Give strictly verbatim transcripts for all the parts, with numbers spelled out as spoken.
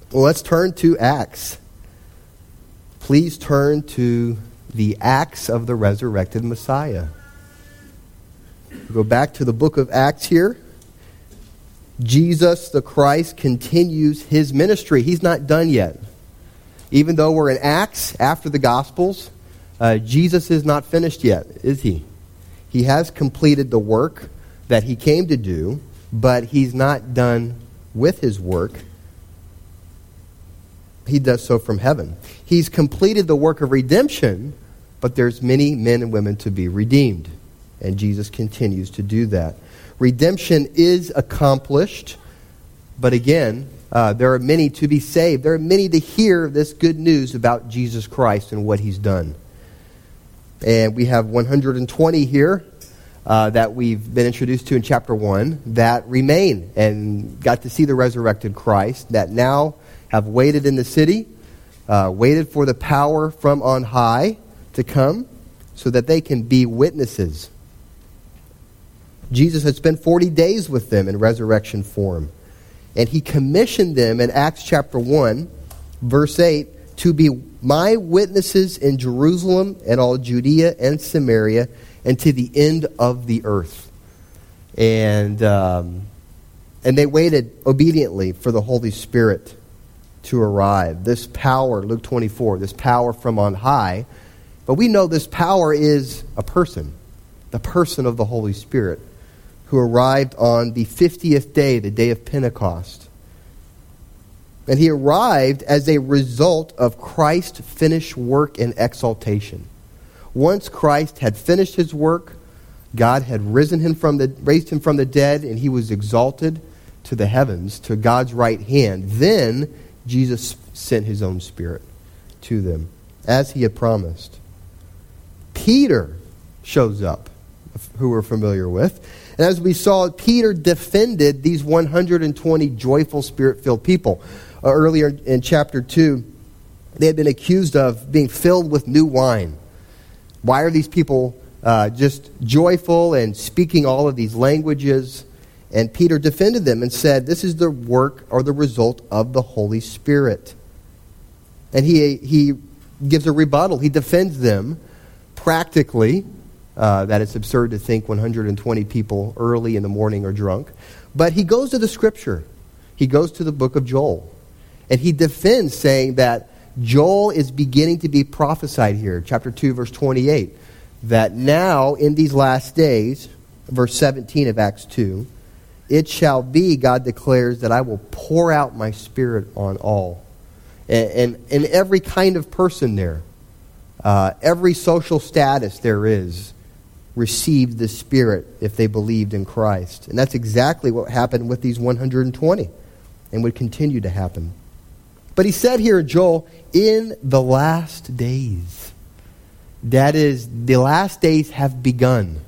Well, let's turn to Acts. Please turn to the Acts of the resurrected Messiah. Go back to the book of Acts here. Jesus the Christ continues his ministry. He's not done yet. Even though we're in Acts after the Gospels, uh, Jesus is not finished yet, is he? He has completed the work that he came to do, but he's not done with his work. He does so from heaven. He's completed the work of redemption, but there's many men and women to be redeemed. And Jesus continues to do that. Redemption is accomplished, but again, uh, there are many to be saved. There are many to hear this good news about Jesus Christ and what he's done. And we have one hundred twenty here uh, that we've been introduced to in chapter one that remain and got to see the resurrected Christ, that now have waited in the city, uh, waited for the power from on high to come so that they can be witnesses. Jesus had spent forty days with them in resurrection form. And he commissioned them in Acts chapter one, verse eight, to be my witnesses in Jerusalem and all Judea and Samaria and to the end of the earth. And, um, and they waited obediently for the Holy Spirit to arrive. This power, Luke twenty-four, this power from on high. But we know this power is a person, the person of the Holy Spirit, who arrived on the fiftieth day, the day of Pentecost. And he arrived as a result of Christ's finished work and exaltation. Once Christ had finished his work, God had risen him from the, raised him from the dead, and he was exalted to the heavens, to God's right hand. Then Jesus sent his own Spirit to them, as he had promised. Peter shows up, who we're familiar with. And as we saw, Peter defended these one hundred twenty joyful, Spirit-filled people. Uh, earlier in chapter two, they had been accused of being filled with new wine. Why are these people uh, just joyful and speaking all of these languages? And Peter defended them and said, this is the work or the result of the Holy Spirit. And he, he gives a rebuttal. He defends them practically. Uh, that it's absurd to think one hundred twenty people early in the morning are drunk. But he goes to the Scripture. He goes to the book of Joel. And he defends, saying that Joel is beginning to be prophesied here. Chapter two, verse twenty-eight. That now, in these last days, verse seventeen of Acts two, it shall be, God declares, that I will pour out my Spirit on all. And, and, and every kind of person there, uh, every social status there is, received the Spirit if they believed in Christ. And that's exactly what happened with these one hundred twenty and would continue to happen. But he said here in Joel, in the last days. That is, the last days have begun.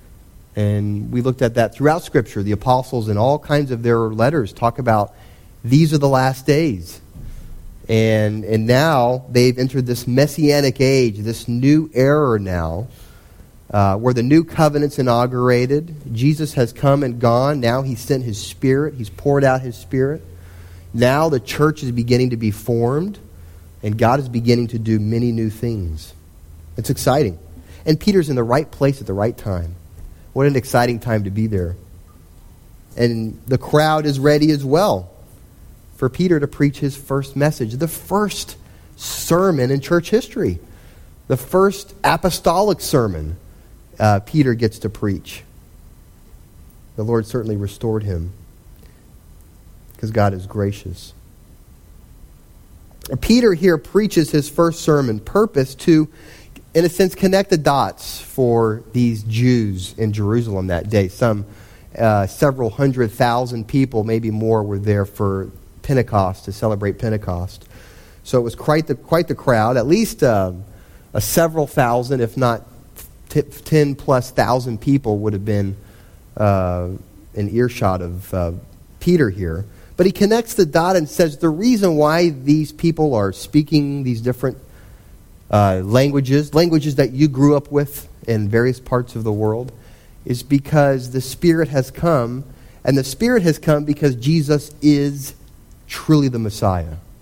And we looked at that throughout Scripture. The apostles in all kinds of their letters talk about these are the last days. And, and now they've entered this messianic age, this new era now, Uh, where the new covenant's inaugurated. Jesus has come and gone. Now he's sent his Spirit. He's poured out his Spirit. Now the church is beginning to be formed, and God is beginning to do many new things. It's exciting. And Peter's in the right place at the right time. What an exciting time to be there. And the crowd is ready as well for Peter to preach his first message, the first sermon in church history, the first apostolic sermon Uh, Peter gets to preach. The Lord certainly restored him because God is gracious. Peter here preaches his first sermon, purpose to, in a sense, connect the dots for these Jews in Jerusalem that day. Some uh, several hundred thousand people, maybe more, were there for Pentecost, to celebrate Pentecost. So it was quite the, quite the crowd, at least uh, a several thousand, if not ten plus thousand people would have been uh, in earshot of uh, Peter here. But he connects the dot and says the reason why these people are speaking these different uh, languages, languages that you grew up with in various parts of the world, is because the Spirit has come, and the Spirit has come because Jesus is truly the Messiah.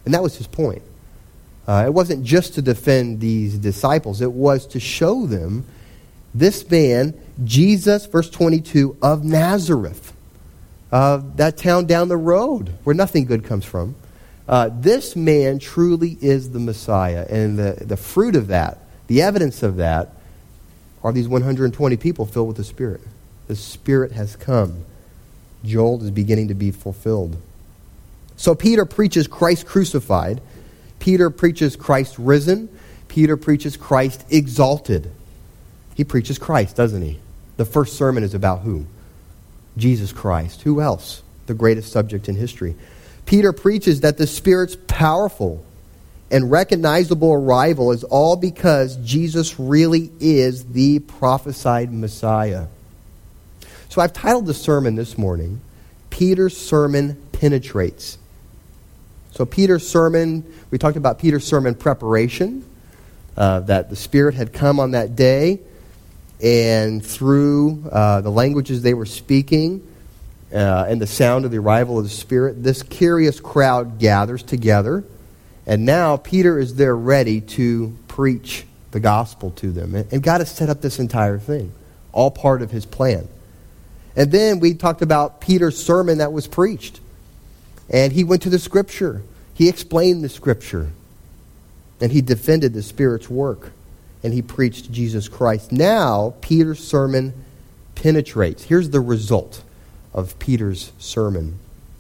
And that was his point. Uh, it wasn't just to defend these disciples. It was to show them this man, Jesus, verse twenty-two, of Nazareth, uh, that town down the road where nothing good comes from. Uh, this man truly is the Messiah. And the, the fruit of that, the evidence of that, are these one hundred twenty people filled with the Spirit. The Spirit has come. Joel is beginning to be fulfilled. So Peter preaches Christ crucified. Peter preaches Christ risen. Peter preaches Christ exalted. He preaches Christ, doesn't he? The first sermon is about who? Jesus Christ. Who else? The greatest subject in history. Peter preaches that the Spirit's powerful and recognizable arrival is all because Jesus really is the prophesied Messiah. So I've titled the sermon this morning, Peter's Sermon Penetrates. So Peter's sermon, we talked about Peter's sermon preparation, uh, that the Spirit had come on that day, and through uh, the languages they were speaking uh, and the sound of the arrival of the Spirit, this curious crowd gathers together, and now Peter is there ready to preach the gospel to them. And God has set up this entire thing, all part of his plan. And then we talked about Peter's sermon that was preached. And he went to the Scripture. He explained the Scripture. And he defended the Spirit's work. And he preached Jesus Christ. Now, Peter's sermon penetrates. Here's the result of Peter's sermon.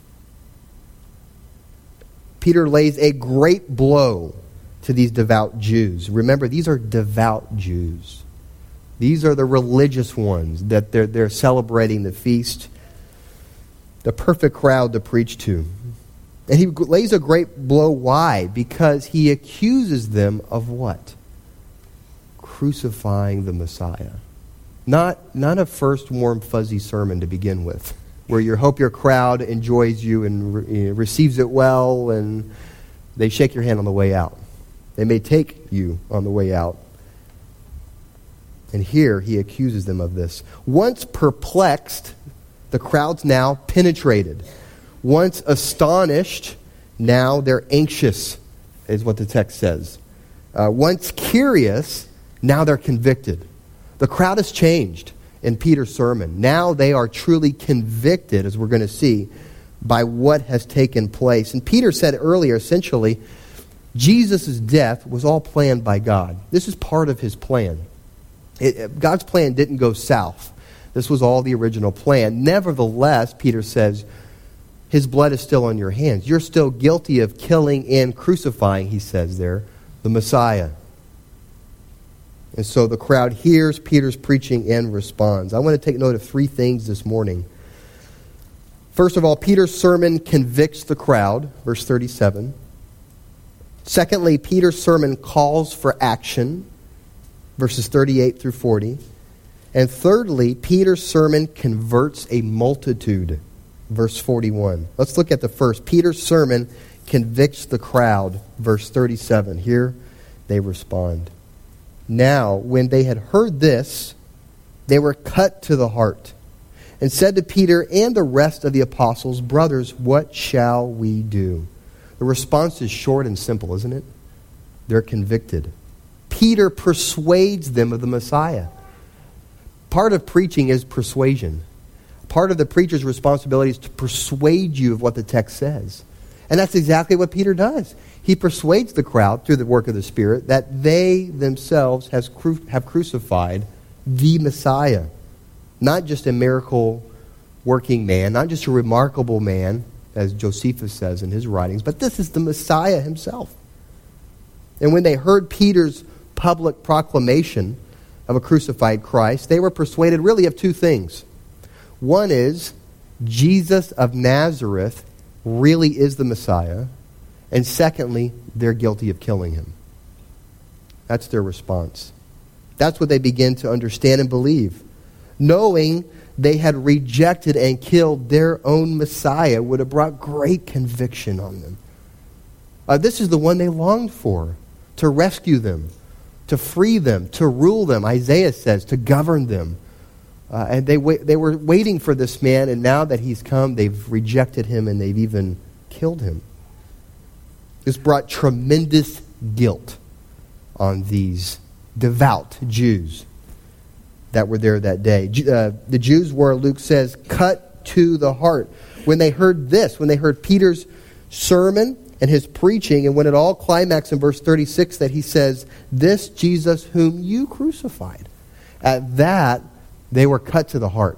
Peter lays a great blow to these devout Jews. Remember, these are devout Jews. These are the religious ones that they're, they're celebrating the feast. The perfect crowd to preach to. And he lays a great blow. Why? Because he accuses them of what? Crucifying the Messiah. Not, not a first warm, fuzzy sermon to begin with, where you hope your crowd enjoys you and re- receives it well, and they shake your hand on the way out. They may take you on the way out. And here he accuses them of this. Once perplexed, the crowd's now penetrated. Once astonished, now they're anxious, is what the text says. Uh, once curious, now they're convicted. The crowd has changed in Peter's sermon. Now they are truly convicted, as we're going to see, by what has taken place. And Peter said earlier, essentially, Jesus' death was all planned by God. This is part of his plan. It, God's plan didn't go south. This was all the original plan. Nevertheless, Peter says, his blood is still on your hands. You're still guilty of killing and crucifying, he says there, the Messiah. And so the crowd hears Peter's preaching and responds. I want to take note of three things this morning. First of all, Peter's sermon convicts the crowd, verse thirty-seven. Secondly, Peter's sermon calls for action, verses thirty-eight through forty. And thirdly, Peter's sermon converts a multitude, verse forty-one. Let's look at the first. Peter's sermon convicts the crowd, verse thirty-seven. Here they respond. Now, when they had heard this, they were cut to the heart and said to Peter and the rest of the apostles, brothers, what shall we do? The response is short and simple, isn't it? They're convicted. Peter persuades them of the Messiah. Part of preaching is persuasion. Part of the preacher's responsibility is to persuade you of what the text says. And that's exactly what Peter does. He persuades the crowd through the work of the Spirit that they themselves has cru- have crucified the Messiah. Not just a miracle-working man, not just a remarkable man, as Josephus says in his writings, but this is the Messiah himself. And when they heard Peter's public proclamation of a crucified Christ, they were persuaded really of two things. One is, Jesus of Nazareth really is the Messiah. And secondly, they're guilty of killing him. That's their response. That's what they begin to understand and believe. Knowing they had rejected and killed their own Messiah would have brought great conviction on them. Uh, this is the one they longed for, to rescue them, to free them, to rule them, Isaiah says, to govern them. Uh, and they wa- they were waiting for this man, and now that he's come, they've rejected him and they've even killed him. This brought tremendous guilt on these devout Jews that were there that day. Uh, the Jews were, Luke says, cut to the heart. When they heard this, when they heard Peter's sermon and his preaching, and when it all climaxed in verse thirty-six that he says, "This Jesus whom you crucified." At that, they were cut to the heart,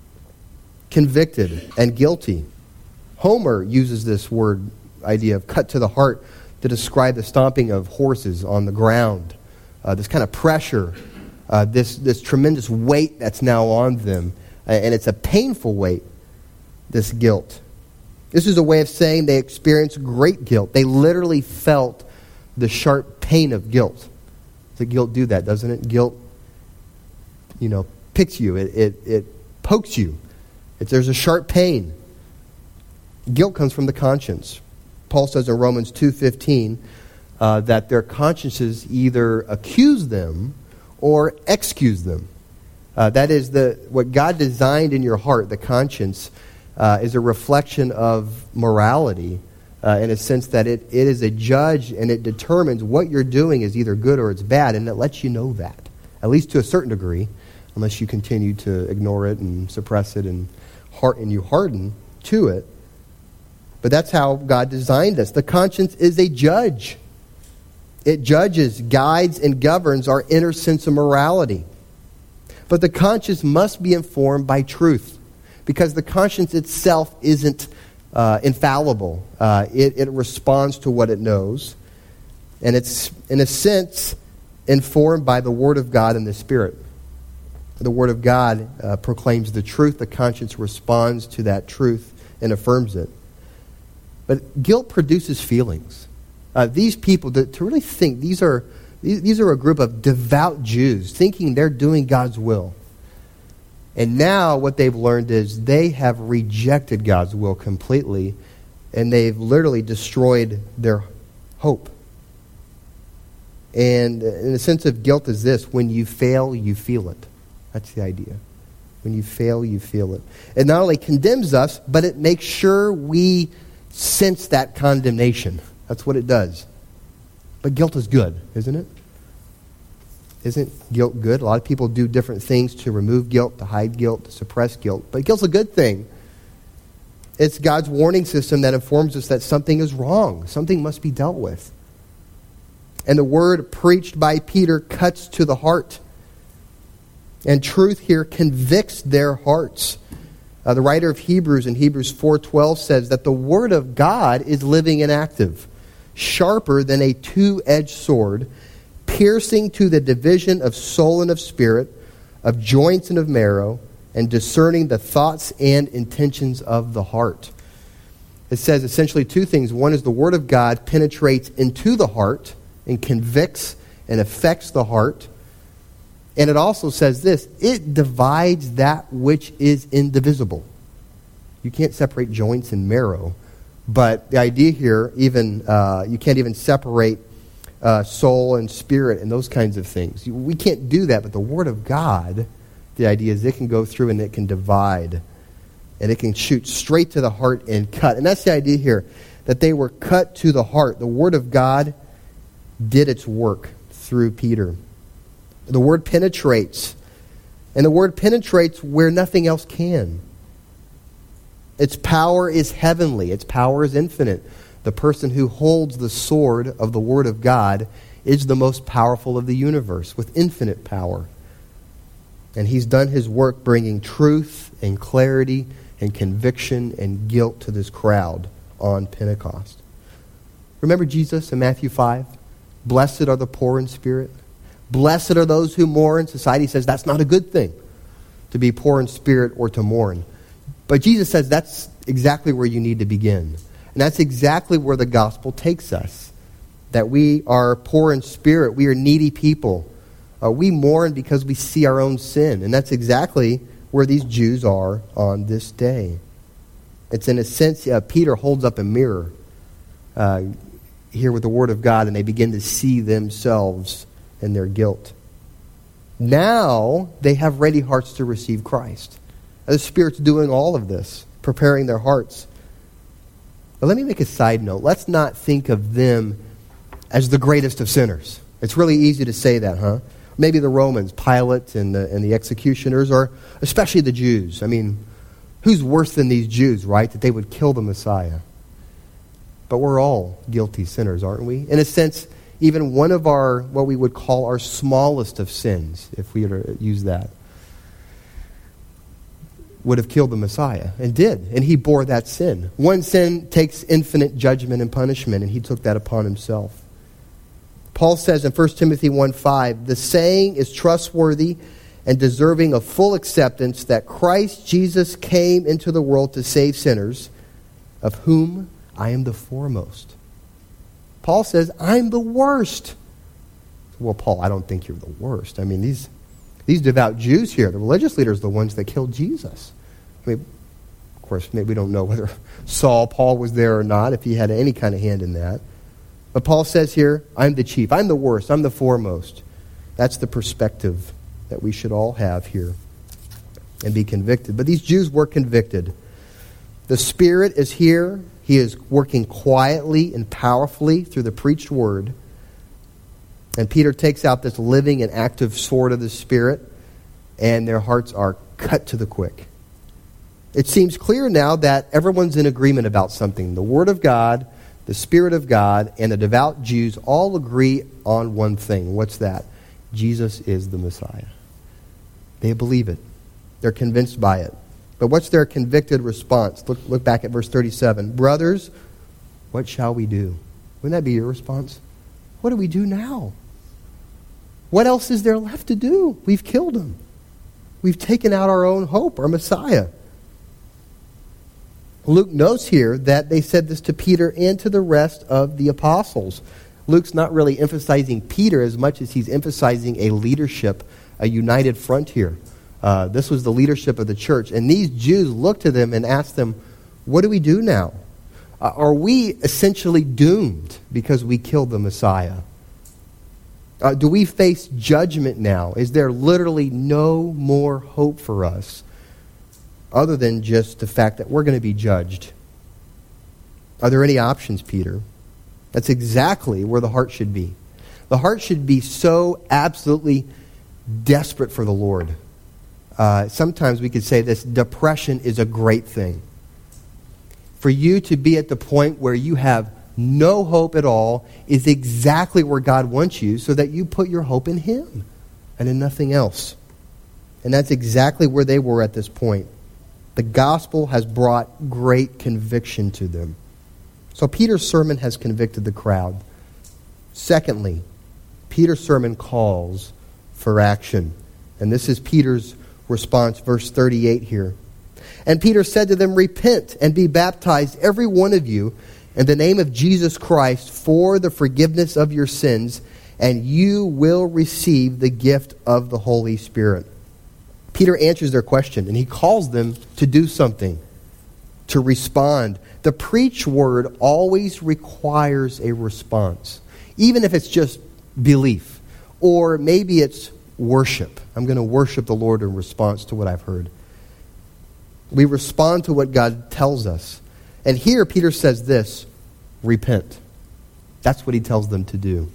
convicted and guilty. Homer uses this word, idea of cut to the heart, to describe the stomping of horses on the ground. Uh, this kind of pressure, uh, this, this tremendous weight that's now on them. Uh, and it's a painful weight, this guilt. This is a way of saying they experienced great guilt. They literally felt the sharp pain of guilt. The guilt do that, doesn't it? Guilt, you know, picks you. It, it, it pokes you. It, there's a sharp pain. Guilt comes from the conscience. Paul says in Romans two fifteen uh, that their consciences either accuse them or excuse them. Uh, that is, the what God designed in your heart, the conscience, uh, is a reflection of morality uh, in a sense that it, it is a judge and it determines what you're doing is either good or it's bad, and it lets you know that, at least to a certain degree, unless you continue to ignore it and suppress it and, heart, and you harden to it. But that's how God designed us. The conscience is a judge. It judges, guides, and governs our inner sense of morality. But the conscience must be informed by truth, because the conscience itself isn't uh, infallible. Uh, it, it responds to what it knows. And it's, in a sense, informed by the Word of God and the Spirit. The Word of God uh, proclaims the truth. The conscience responds to that truth and affirms it. But guilt produces feelings. Uh, these people, to, to really think, these are these, these are a group of devout Jews thinking they're doing God's will. And now what they've learned is they have rejected God's will completely, and they've literally destroyed their hope. And in the sense of guilt is this: when you fail, you feel it. That's the idea. When you fail, you feel it. It not only condemns us, but it makes sure we sense that condemnation. That's what it does. But guilt is good, isn't it? Isn't guilt good? A lot of people do different things to remove guilt, to hide guilt, to suppress guilt. But guilt's a good thing. It's God's warning system that informs us that something is wrong. Something must be dealt with. And the word preached by Peter cuts to the heart. And truth here convicts their hearts. Uh, the writer of Hebrews in Hebrews four twelve says that the Word of God is living and active, sharper than a two-edged sword, piercing to the division of soul and of spirit, of joints and of marrow, and discerning the thoughts and intentions of the heart. It says essentially two things. One is the Word of God penetrates into the heart and convicts and affects the heart. And it also says this: it divides that which is indivisible. You can't separate joints and marrow. But the idea here, even uh, you can't even separate uh, soul and spirit and those kinds of things. We can't do that, but the Word of God, the idea is it can go through and it can divide. And it can shoot straight to the heart and cut. And that's the idea here, that they were cut to the heart. The Word of God did its work through Peter. The word penetrates. And the word penetrates where nothing else can. Its power is heavenly. Its power is infinite. The person who holds the sword of the Word of God is the most powerful of the universe with infinite power. And he's done his work bringing truth and clarity and conviction and guilt to this crowd on Pentecost. Remember Jesus in Matthew five? Blessed are the poor in spirit. Blessed are those who mourn. Society says that's not a good thing, to be poor in spirit or to mourn. But Jesus says that's exactly where you need to begin. And that's exactly where the gospel takes us. That we are poor in spirit. We are needy people. Uh, we mourn because we see our own sin. And that's exactly where these Jews are on this day. It's in a sense, uh, Peter holds up a mirror uh, here with the Word of God, and they begin to see themselves and their guilt. Now they have ready hearts to receive Christ. The Spirit's doing all of this, preparing their hearts. But let me make a side note. Let's not think of them as the greatest of sinners. It's really easy to say that, huh? Maybe the Romans, Pilate and the, and the executioners, or especially the Jews. I mean, who's worse than these Jews, right? That they would kill the Messiah. But we're all guilty sinners, aren't we? In a sense, even one of our, what we would call our smallest of sins, if we were to use that, would have killed the Messiah, and did. And he bore that sin. One sin takes infinite judgment and punishment, and he took that upon himself. Paul says in First Timothy one five, the saying is trustworthy and deserving of full acceptance that Christ Jesus came into the world to save sinners, of whom I am the foremost. Paul says, I'm the worst. Well, Paul, I don't think you're the worst. I mean, these... These devout Jews here, the religious leaders, are the ones that killed Jesus. I mean, of course, maybe we don't know whether Saul, Paul was there or not, if he had any kind of hand in that. But Paul says here, I'm the chief, I'm the worst, I'm the foremost. That's the perspective that we should all have here and be convicted. But these Jews were convicted. The Spirit is here. He is working quietly and powerfully through the preached word. And Peter takes out this living and active sword of the Spirit, and their hearts are cut to the quick. It seems clear now that everyone's in agreement about something. The Word of God, the Spirit of God, and the devout Jews all agree on one thing. What's that? Jesus is the Messiah. They believe it. They're convinced by it. But what's their convicted response? Look, look back at verse thirty-seven. Brothers, what shall we do? Wouldn't that be your response? What do we do now? What else is there left to do? We've killed him. We've taken out our own hope, our Messiah. Luke notes here that they said this to Peter and to the rest of the apostles. Luke's not really emphasizing Peter as much as he's emphasizing a leadership, a united front here. Uh, this was the leadership of the church. And these Jews looked to them and asked them, what do we do now? Uh, are we essentially doomed because we killed the Messiah? Uh, do we face judgment now? Is there literally no more hope for us other than just the fact that we're going to be judged? Are there any options, Peter? That's exactly where the heart should be. The heart should be so absolutely desperate for the Lord. Uh, sometimes we could say this, depression is a great thing. For you to be at the point where you have no hope at all is exactly where God wants you, so that you put your hope in Him and in nothing else. And that's exactly where they were at this point. The gospel has brought great conviction to them. So Peter's sermon has convicted the crowd. Secondly, Peter's sermon calls for action. And this is Peter's response, verse thirty-eight here. And Peter said to them, repent and be baptized, every one of you, in the name of Jesus Christ, for the forgiveness of your sins, and you will receive the gift of the Holy Spirit. Peter answers their question, and he calls them to do something, to respond. The preached word always requires a response, even if it's just belief, or maybe it's worship. I'm going to worship the Lord in response to what I've heard. We respond to what God tells us. And here Peter says this, repent. That's what he tells them to do.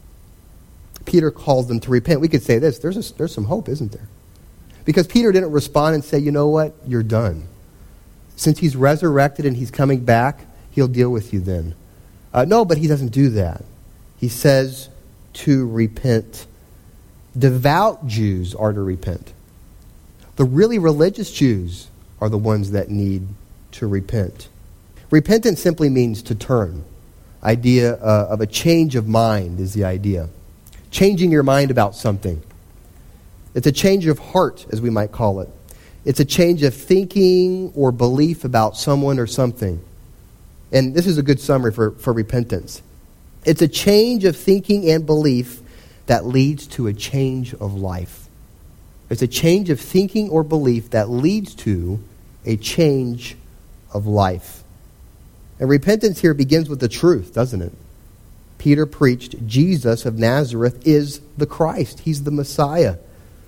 Peter calls them to repent. We could say this, there's, a, there's some hope, isn't there? Because Peter didn't respond and say, you know what, you're done. Since he's resurrected and he's coming back, he'll deal with you then. Uh, no, but he doesn't do that. He says to repent. Devout Jews are to repent. The really religious Jews are the ones that need to repent. Repentance simply means to turn. Idea uh, of a change of mind is the idea. Changing your mind about something. It's a change of heart, as we might call it. It's a change of thinking or belief about someone or something. And this is a good summary for, for repentance. It's a change of thinking and belief that leads to a change of life. It's a change of thinking or belief that leads to a change of life. And repentance here begins with the truth, doesn't it? Peter preached Jesus of Nazareth is the Christ. He's the Messiah.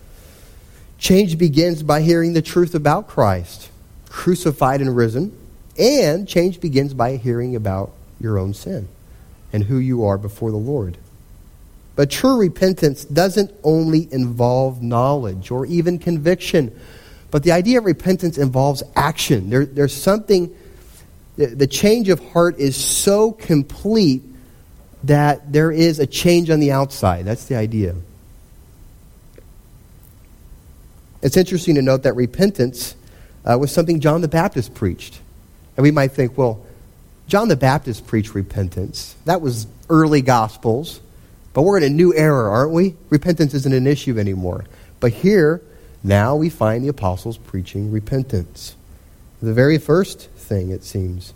Change begins by hearing the truth about Christ, crucified and risen, And change begins by hearing about your own sin and who you are before the Lord. But true repentance doesn't only involve knowledge or even conviction, but the idea of repentance involves action. There, there's something, the, the change of heart is so complete that there is a change on the outside. That's the idea. It's interesting to note that repentance uh, was something John the Baptist preached. And we might think, well, John the Baptist preached repentance. That was early Gospels. But we're in a new era, aren't we? Repentance isn't an issue anymore. But here, now we find the apostles preaching repentance. The very first thing, it seems.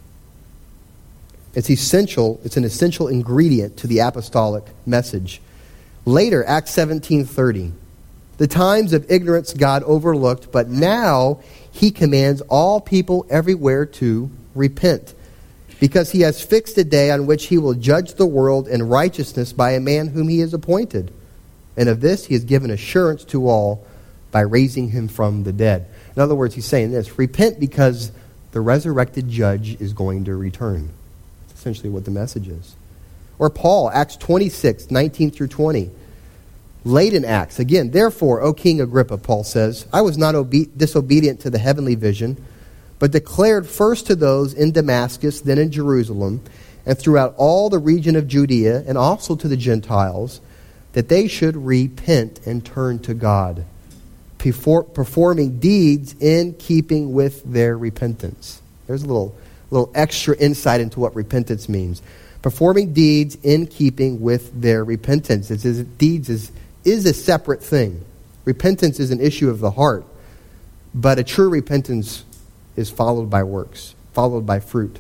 It's essential, it's an essential ingredient to the apostolic message. Later, Acts seventeen thirty. The times of ignorance God overlooked, but now he commands all people everywhere to repent, because he has fixed a day on which he will judge the world in righteousness by a man whom he has appointed. And of this he has given assurance to all by raising him from the dead. In other words, he's saying this: repent because the resurrected judge is going to return. That's essentially what the message is. Or Paul, Acts twenty-six, nineteen through twenty. Late in Acts, again, therefore, O King Agrippa, Paul says, I was not obe- disobedient to the heavenly vision, but declared first to those in Damascus, then in Jerusalem, and throughout all the region of Judea, and also to the Gentiles, that they should repent and turn to God, before performing deeds in keeping with their repentance. There's a little, little extra insight into what repentance means. Performing deeds in keeping with their repentance. It's, it's, deeds is, is a separate thing. Repentance is an issue of the heart, but a true repentance is followed by works, followed by fruit.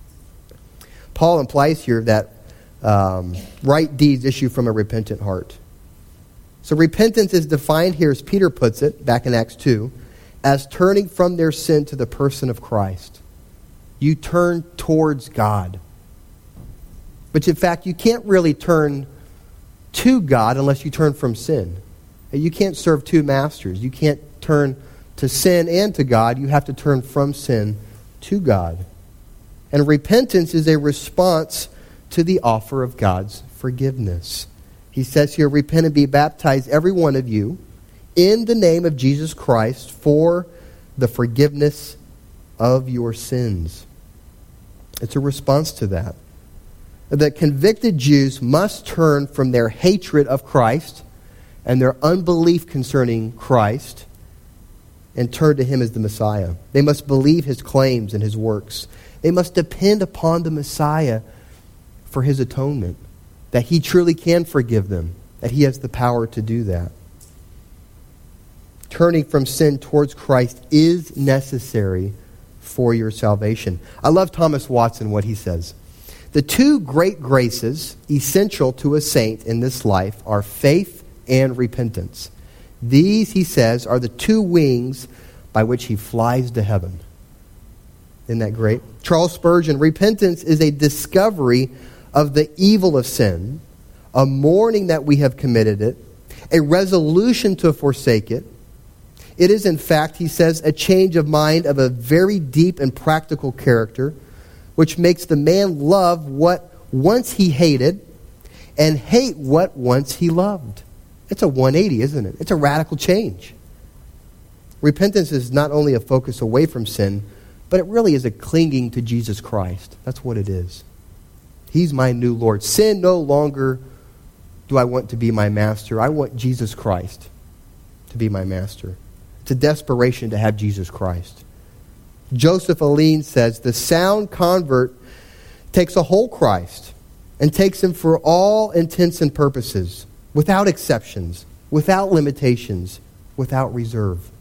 Paul implies here that um, right deeds issue from a repentant heart. So repentance is defined here, as Peter puts it, back in Acts two, as turning from their sin to the person of Christ. You turn towards God. But in fact, you can't really turn to God unless you turn from sin. You can't serve two masters. You can't turn to sin and to God. You have to turn from sin to God. And repentance is a response to the offer of God's forgiveness. He says here, repent and be baptized, every one of you, in the name of Jesus Christ for the forgiveness of your sins. It's a response to that. The convicted Jews must turn from their hatred of Christ and their unbelief concerning Christ and turn to him as the Messiah. They must believe his claims and his works. They must depend upon the Messiah for his atonement, that he truly can forgive them, that he has the power to do that. Turning from sin towards Christ is necessary for your salvation. I love Thomas Watson, what he says. The two great graces essential to a saint in this life are faith and repentance. These, he says, are the two wings by which he flies to heaven. Isn't that great? Charles Spurgeon, repentance is a discovery of the evil of sin, a mourning that we have committed it, a resolution to forsake it. It is, in fact, he says, a change of mind of a very deep and practical character, which makes the man love what once he hated and hate what once he loved. It's a one eighty, isn't it? It's a radical change. Repentance is not only a focus away from sin, but it really is a clinging to Jesus Christ. That's what it is. He's my new Lord. Sin no longer do I want to be my master. I want Jesus Christ to be my master. It's a desperation to have Jesus Christ. Joseph Alleine says, the sound convert takes a whole Christ and takes him for all intents and purposes, without exceptions, without limitations, without reserve.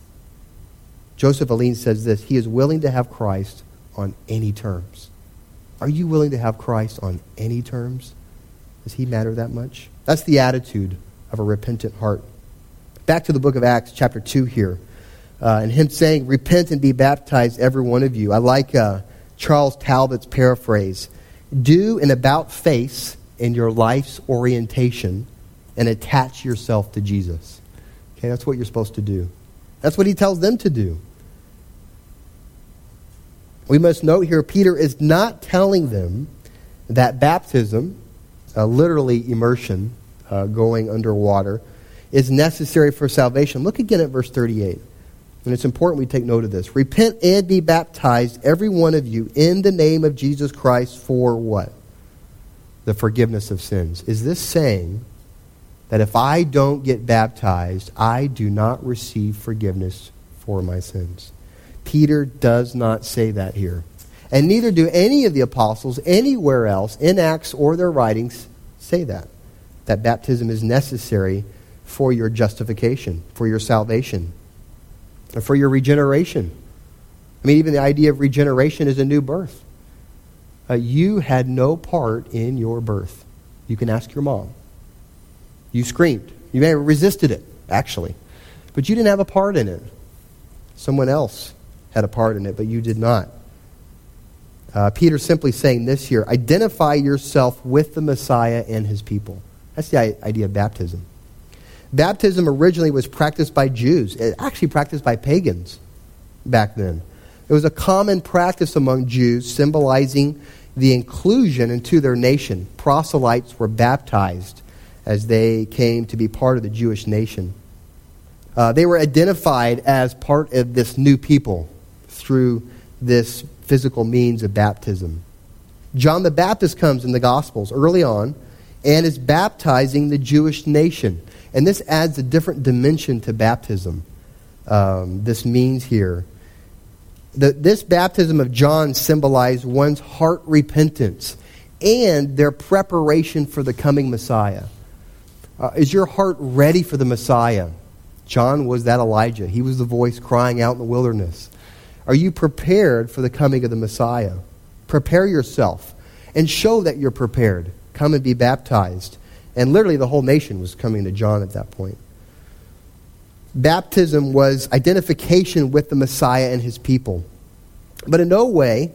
Joseph Alleine says this, he is willing to have Christ on any terms. Are you willing to have Christ on any terms? Does he matter that much? That's the attitude of a repentant heart. Back to the book of Acts, chapter two here. Uh, and him saying, repent and be baptized, every one of you. I like uh, Charles Talbot's paraphrase. Do an about face in your life's orientation and attach yourself to Jesus. Okay, that's what you're supposed to do. That's what he tells them to do. We must note here, Peter is not telling them that baptism, uh, literally immersion, uh, going underwater, is necessary for salvation. Look again at verse thirty-eight. And it's important we take note of this. Repent and be baptized, every one of you, in the name of Jesus Christ for what? The forgiveness of sins. Is this saying that if I don't get baptized, I do not receive forgiveness for my sins? Peter does not say that here. And neither do any of the apostles anywhere else in Acts or their writings say that. That baptism is necessary for your justification, for your salvation, or for your regeneration. I mean, even the idea of regeneration is a new birth. Uh, you had no part in your birth. You can ask your mom. You screamed. You may have resisted it, actually. But you didn't have a part in it. Someone else had a part in it, but you did not. Uh, Peter's simply saying this here. Identify yourself with the Messiah and his people. That's the idea of baptism. Baptism originally was practiced by Jews. It actually practiced by pagans back then. It was a common practice among Jews, symbolizing the inclusion into their nation. Proselytes were baptized as they came to be part of the Jewish nation. Uh, they were identified as part of this new people through this physical means of baptism. John the Baptist comes in the Gospels early on and is baptizing the Jewish nation. And this adds a different dimension to baptism. Um, this means here. The, this baptism of John symbolized one's heart repentance and their preparation for the coming Messiah. Uh, is your heart ready for the Messiah? John was that Elijah. He was the voice crying out in the wilderness. Are you prepared for the coming of the Messiah? Prepare yourself and show that you're prepared. Come and be baptized. And literally the whole nation was coming to John at that point. Baptism was identification with the Messiah and his people. But in no way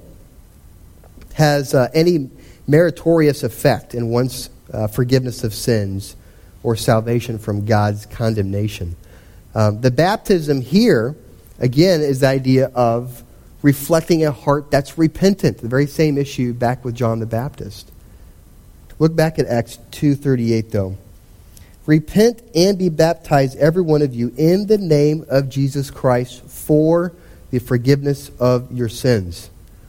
has uh, any meritorious effect in one's uh, forgiveness of sins or salvation from God's condemnation. Um, the baptism here, again, is the idea of reflecting a heart that's repentant. The very same issue back with John the Baptist. Look back at Acts two thirty-eight, though. Repent and be baptized, every one of you, in the name of Jesus Christ for the forgiveness of your sins.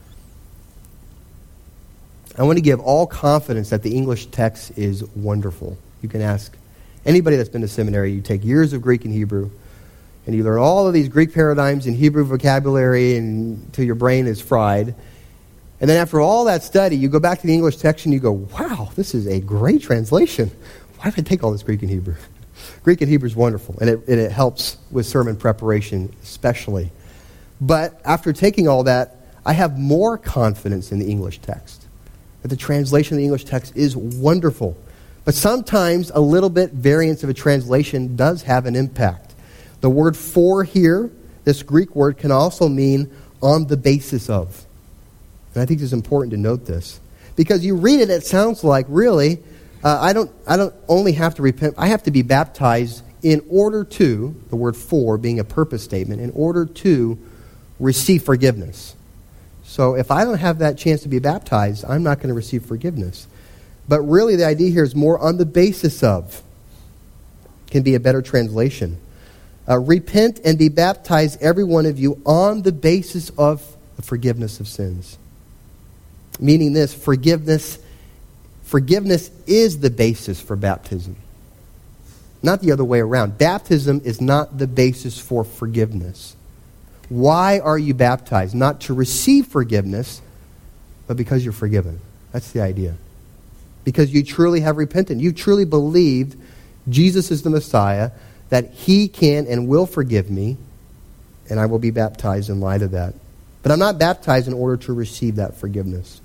I want to give all confidence that the English text is wonderful. You can ask anybody that's been to seminary. You take years of Greek and Hebrew, and you learn all of these Greek paradigms and Hebrew vocabulary until your brain is fried. And then after all that study, you go back to the English text and you go, wow, this is a great translation. Why did I take all this Greek and Hebrew? Greek and Hebrew is wonderful, and it, and it helps with sermon preparation especially. But after taking all that, I have more confidence in the English text. That the translation of the English text is wonderful. But sometimes a little bit variance of a translation does have an impact. The word for here, this Greek word, can also mean on the basis of. And I think it's important to note this. Because you read it, it sounds like, really, uh, I don't I don't only have to repent, I have to be baptized in order to, the word for being a purpose statement, in order to receive forgiveness. So if I don't have that chance to be baptized, I'm not going to receive forgiveness. But really the idea here is more on the basis of. Can be a better translation. Uh, repent and be baptized, every one of you, on the basis of the forgiveness of sins. Meaning this, forgiveness, forgiveness is the basis for baptism. Not the other way around. Baptism is not the basis for forgiveness. Why are you baptized? Not to receive forgiveness, but because you're forgiven. That's the idea. Because you truly have repented. You truly believed Jesus is the Messiah, that he can and will forgive me, and I will be baptized in light of that. But I'm not baptized in order to receive that forgiveness.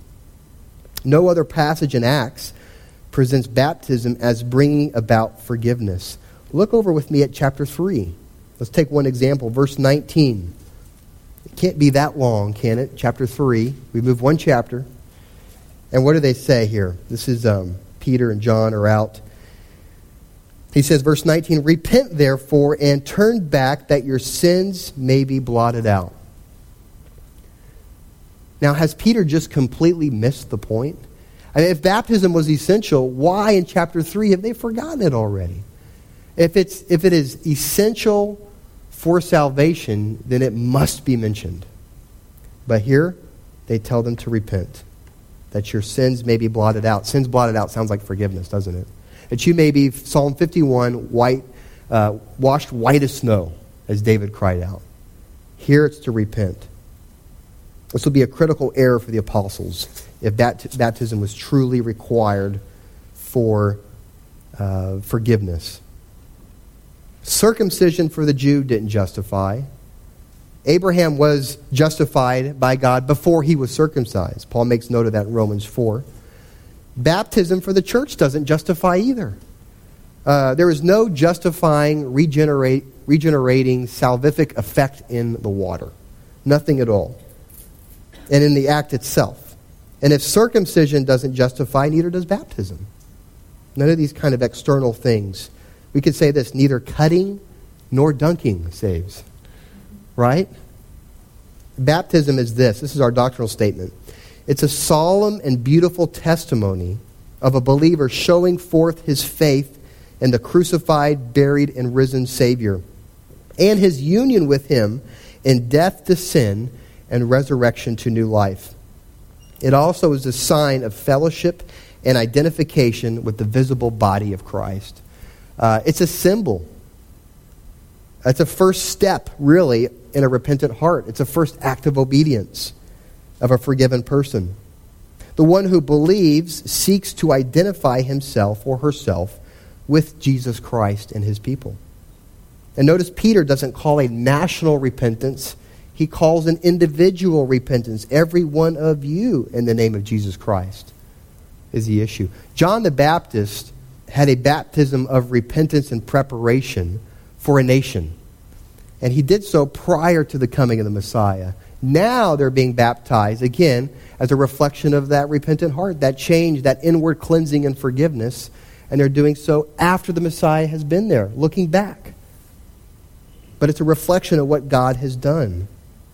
No other passage in Acts presents baptism as bringing about forgiveness. Look over with me at chapter three. Let's take one example, verse nineteen. It can't be that long, can it? Chapter three. We move one chapter. And what do they say here? This is um, Peter and John are out. He says, verse nineteen, repent therefore and turn back that your sins may be blotted out. Now, has Peter just completely missed the point? I mean, if baptism was essential, why in chapter three have they forgotten it already? If it's if it is essential for salvation, then it must be mentioned. But here, they tell them to repent, that your sins may be blotted out. Sins blotted out sounds like forgiveness, doesn't it? That you may be, Psalm fifty-one, white, uh, washed white as snow, as David cried out. Here it's to repent. This will be a critical error for the apostles if bat- baptism was truly required for uh, forgiveness. Circumcision for the Jew didn't justify. Abraham was justified by God before he was circumcised. Paul makes note of that in Romans four. Baptism for the church doesn't justify either. Uh, there is no justifying, regenerate, regenerating, salvific effect in the water. Nothing at all. And in the act itself. And if circumcision doesn't justify, neither does baptism. None of these kind of external things. We could say this, neither cutting nor dunking saves. Right? Baptism is this. This is our doctrinal statement. It's a solemn and beautiful testimony of a believer showing forth his faith in the crucified, buried, and risen Savior, and his union with him in death to sin and resurrection to new life. It also is a sign of fellowship and identification with the visible body of Christ. Uh, it's a symbol. It's a first step, really, in a repentant heart. It's a first act of obedience of a forgiven person. The one who believes seeks to identify himself or herself with Jesus Christ and his people. And notice Peter doesn't call a national repentance. He calls an individual repentance. Every one of you in the name of Jesus Christ is the issue. John the Baptist had a baptism of repentance and preparation for a nation. And he did so prior to the coming of the Messiah. Now they're being baptized, again, as a reflection of that repentant heart, that change, that inward cleansing and forgiveness. And they're doing so after the Messiah has been there, looking back. But it's a reflection of what God has done.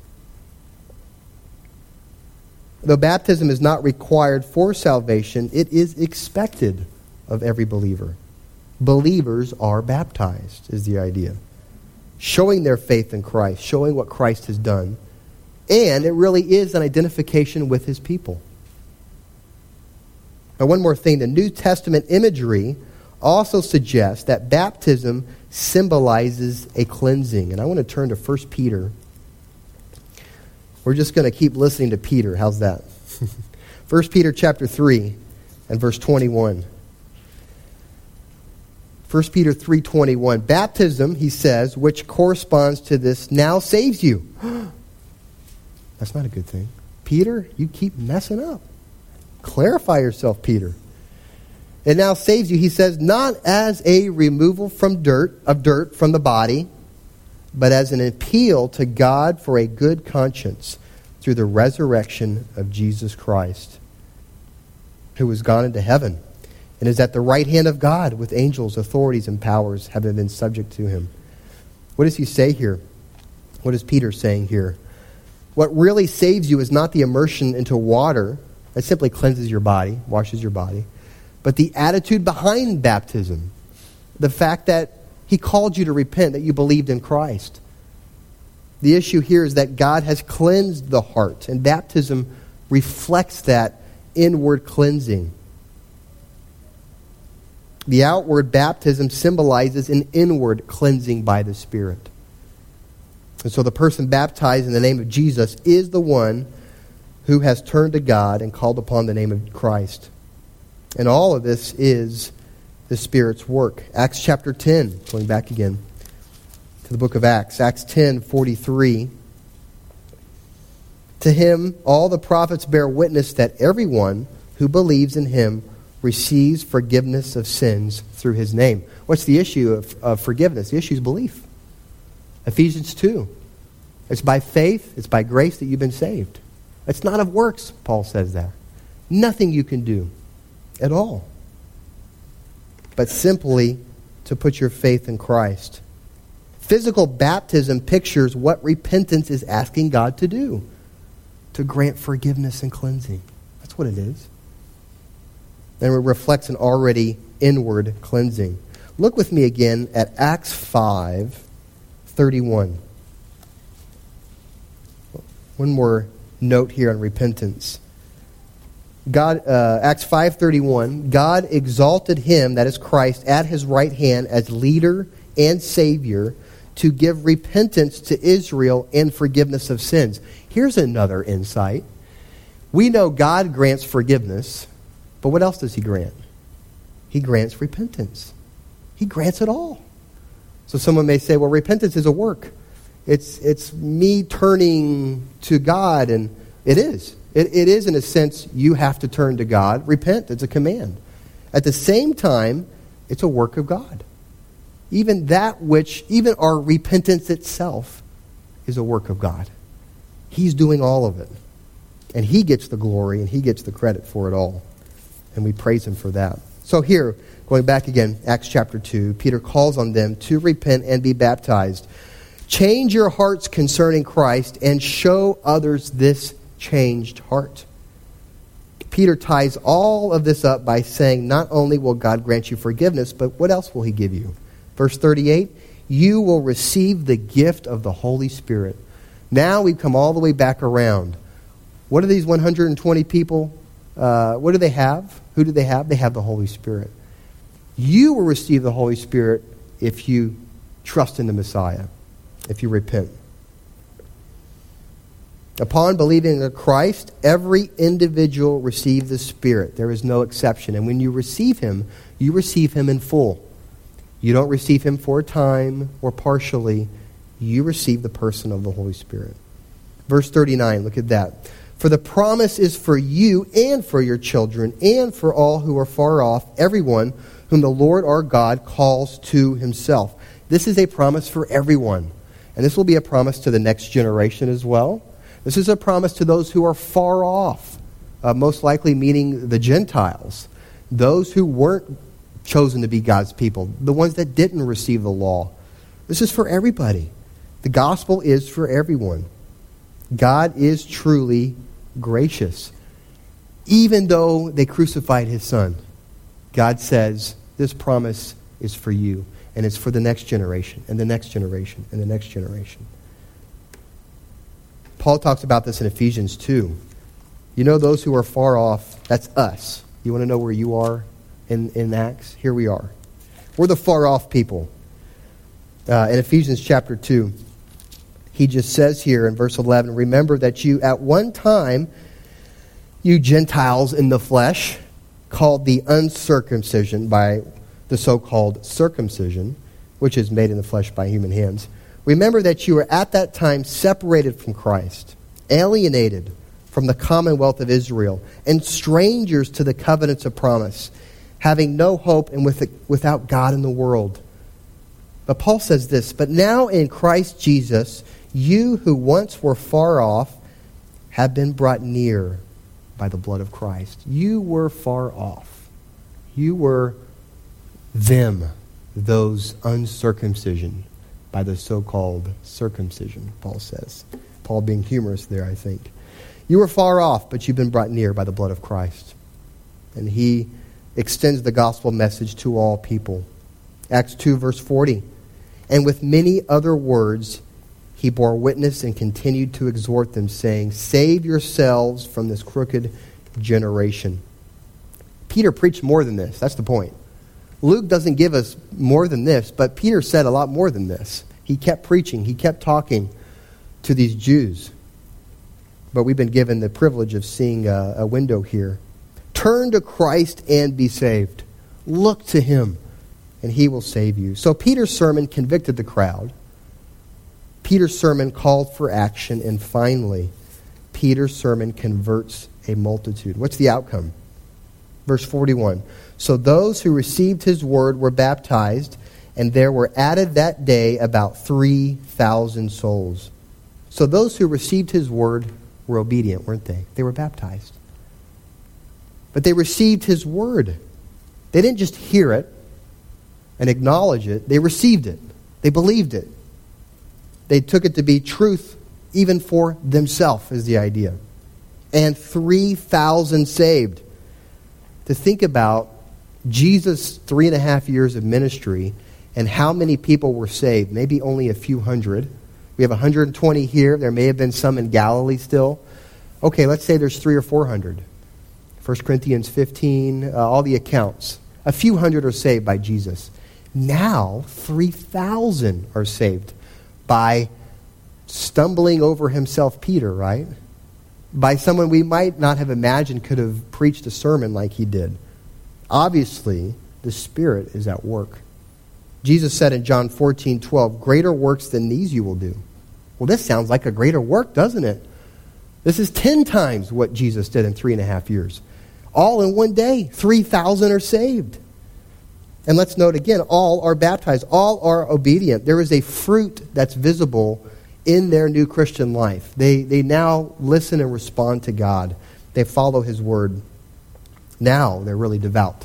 Though baptism is not required for salvation, it is expected of every believer. Believers are baptized, is the idea. Showing their faith in Christ, showing what Christ has done. And it really is an identification with his people. Now, one more thing. The New Testament imagery also suggests that baptism symbolizes a cleansing. And I want to turn to First Peter. We're just going to keep listening to Peter. How's that? First Peter chapter three and verse twenty-one. First Peter three twenty-one. Baptism, he says, which corresponds to this, now saves you. That's not a good thing. Peter, you keep messing up. Clarify yourself, Peter. It now saves you, he says, not as a removal from dirt of dirt from the body, but as an appeal to God for a good conscience through the resurrection of Jesus Christ, who has gone into heaven and is at the right hand of God with angels, authorities, and powers having been subject to him. What does he say here? What is Peter saying here? What really saves you is not the immersion into water. That simply cleanses your body, washes your body. But the attitude behind baptism. The fact that he called you to repent, that you believed in Christ. The issue here is that God has cleansed the heart. And baptism reflects that inward cleansing. The outward baptism symbolizes an inward cleansing by the Spirit. And so the person baptized in the name of Jesus is the one who has turned to God and called upon the name of Christ. And all of this is the Spirit's work. Acts chapter ten, going back again to the book of Acts. Acts ten forty-three. To him all the prophets bear witness that everyone who believes in him receives forgiveness of sins through his name. What's the issue of, of forgiveness? The issue is belief. Ephesians two. It's by faith, it's by grace that you've been saved. It's not of works, Paul says that. Nothing you can do at all. But simply to put your faith in Christ. Physical baptism pictures what repentance is asking God to do. to grant forgiveness and cleansing. That's what it is. And it reflects an already inward cleansing. Look with me again at Acts five thirty-one. One more note here on repentance. God, uh, Acts five thirty-one, God exalted him, that is Christ, at his right hand as leader and Savior to give repentance to Israel and forgiveness of sins. Here's another insight. We know God grants forgiveness, but what else does he grant? He grants repentance. He grants it all. So someone may say, well, repentance is a work. It's it's me turning to God, and it is. It, it is, in a sense, you have to turn to God. Repent, it's a command. At the same time, it's a work of God. Even that which, even our repentance itself is a work of God. He's doing all of it. And he gets the glory, and he gets the credit for it all. And we praise him for that. So here, going back again, Acts chapter two, Peter calls on them to repent and be baptized. Change your hearts concerning Christ and show others this changed heart. Peter ties all of this up by saying, not only will God grant you forgiveness, but what else will he give you? Verse thirty-eight, you will receive the gift of the Holy Spirit. Now we've come all the way back around. What are these one hundred twenty people? Uh, what do they have? Who do they have? They have the Holy Spirit. You will receive the Holy Spirit if you trust in the Messiah, if you repent. Upon believing in Christ, every individual receives the Spirit. There is no exception. And when you receive him, you receive him in full. You don't receive him for a time or partially. You receive the person of the Holy Spirit. Verse thirty-nine, look at that. For the promise is for you and for your children and for all who are far off, everyone whom the Lord our God calls to himself. This is a promise for everyone. And this will be a promise to the next generation as well. This is a promise to those who are far off, uh, most likely meaning the Gentiles, those who weren't chosen to be God's people, the ones that didn't receive the law. This is for everybody. The gospel is for everyone. God is truly gracious. Even though they crucified his son, God says, this promise is for you, and it's for the next generation, and the next generation, and the next generation. Paul talks about this in Ephesians two. You know those who are far off, that's us. You want to know where you are in, in Acts? Here we are. We're the far off people. Uh, in Ephesians chapter two, he just says here in verse eleven, remember that you at one time, you Gentiles in the flesh, called the uncircumcision by the so-called circumcision, which is made in the flesh by human hands. Remember that you were at that time separated from Christ, alienated from the commonwealth of Israel, and strangers to the covenants of promise, having no hope and with, without God in the world. But Paul says this, but now in Christ Jesus, you who once were far off have been brought near by the blood of Christ. You were far off. You were them, those uncircumcision, by the so-called circumcision, Paul says. Paul being humorous there, I think. You were far off, but you've been brought near by the blood of Christ. And he extends the gospel message to all people. Acts two, verse forty. And with many other words, he bore witness and continued to exhort them, saying, save yourselves from this crooked generation. Peter preached more than this. That's the point. Luke doesn't give us more than this, but Peter said a lot more than this. He kept preaching. He kept talking to these Jews. But we've been given the privilege of seeing a, a window here. Turn to Christ and be saved. Look to him, and he will save you. So Peter's sermon convicted the crowd. Peter's sermon called for action, and finally, Peter's sermon converts a multitude. What's the outcome? Verse forty-one. So those who received his word were baptized, and there were added that day about three thousand souls. So those who received his word were obedient, weren't they? They were baptized. But they received his word. They didn't just hear it and acknowledge it. They received it. They believed it. They took it to be truth even for themselves, is the idea. and three thousand saved. To think about Jesus' three and a half years of ministry and how many people were saved, maybe only a few hundred. We have one hundred twenty here. There may have been some in Galilee still. Okay, let's say there's three or four hundred. First Corinthians fifteen, uh, all the accounts. A few hundred are saved by Jesus. Now, three thousand are saved by stumbling over himself, Peter, right? By someone we might not have imagined could have preached a sermon like he did. Obviously, the Spirit is at work. Jesus said in John fourteen twelve, greater works than these you will do. Well, this sounds like a greater work, doesn't it? This is ten times what Jesus did in three and a half years. All in one day, three thousand are saved. And let's note again, all are baptized. All are obedient. There is a fruit that's visible in their new Christian life. They, they now listen and respond to God. They follow His word. Now they're really devout.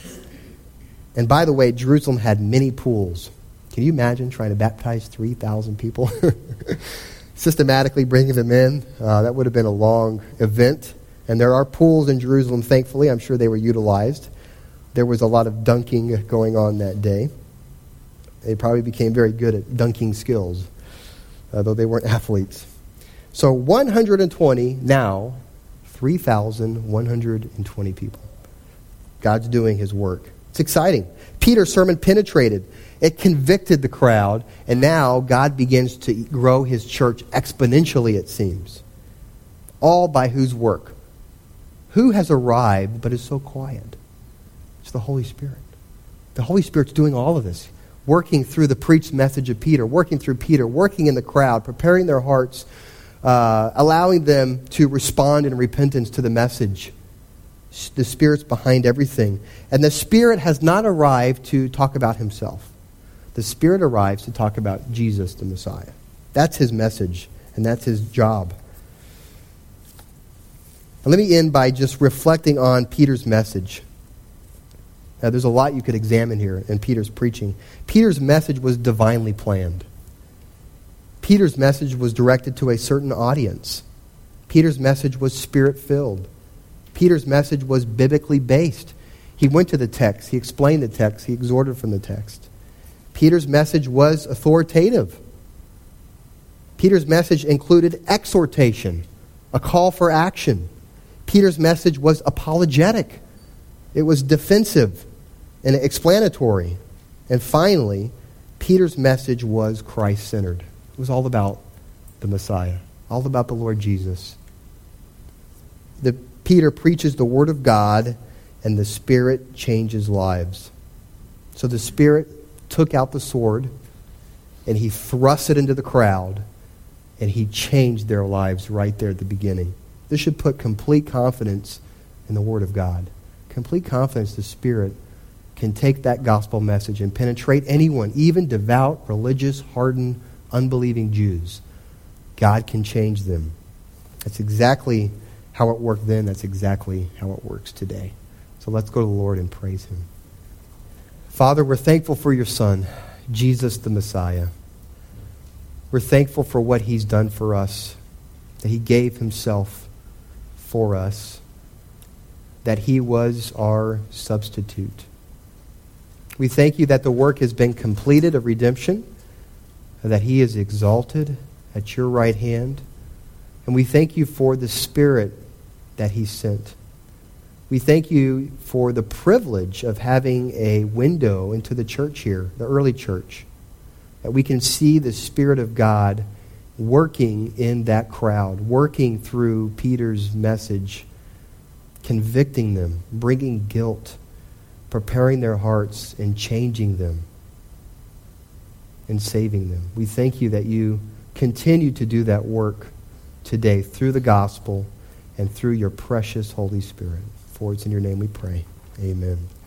And by the way, Jerusalem had many pools. Can you imagine trying to baptize three thousand people? Systematically bringing them in. Uh, that would have been a long event. And there are pools in Jerusalem, thankfully. I'm sure they were utilized. There was a lot of dunking going on that day. They probably became very good at dunking skills, uh, though they weren't athletes. So one hundred twenty, now three thousand one hundred twenty people. God's doing His work. It's exciting. Peter's sermon penetrated. It convicted the crowd, and now God begins to grow His church exponentially, it seems. All by whose work? Who has arrived but is so quiet? It's the Holy Spirit. The Holy Spirit's doing all of this, working through the preached message of Peter, working through Peter, working in the crowd, preparing their hearts, uh, allowing them to respond in repentance to the message. The Spirit's behind everything. And the Spirit has not arrived to talk about Himself. The Spirit arrives to talk about Jesus, the Messiah. That's His message, and that's His job. And let me end by just reflecting on Peter's message. Now, there's a lot you could examine here in Peter's preaching. Peter's message was divinely planned. Peter's message was directed to a certain audience. Peter's message was Spirit-filled. Peter's message was biblically based. He went to the text. He explained the text. He exhorted from the text. Peter's message was authoritative. Peter's message included exhortation, a call for action. Peter's message was apologetic. It was defensive and explanatory. And finally, Peter's message was Christ-centered. It was all about the Messiah, all about the Lord Jesus. The, Peter preaches the Word of God, and the Spirit changes lives. So the Spirit took out the sword, and He thrust it into the crowd, and He changed their lives right there at the beginning. This should put complete confidence in the Word of God. Complete confidence the Spirit can take that gospel message and penetrate anyone, even devout, religious, hardened, unbelieving Jews. God can change them. That's exactly how it worked then. That's exactly how it works today. So let's go to the Lord and praise Him. Father, we're thankful for your Son, Jesus the Messiah. We're thankful for what He's done for us, that He gave Himself for us, that He was our substitute. We thank you that the work has been completed of redemption, that He is exalted at your right hand, and we thank you for the Spirit that He sent. We thank you for the privilege of having a window into the church here, the early church, that we can see the Spirit of God working in that crowd, working through Peter's message, convicting them, bringing guilt, preparing their hearts and changing them and saving them. We thank you that you continue to do that work today through the gospel and through your precious Holy Spirit. For it's in your name we pray. Amen.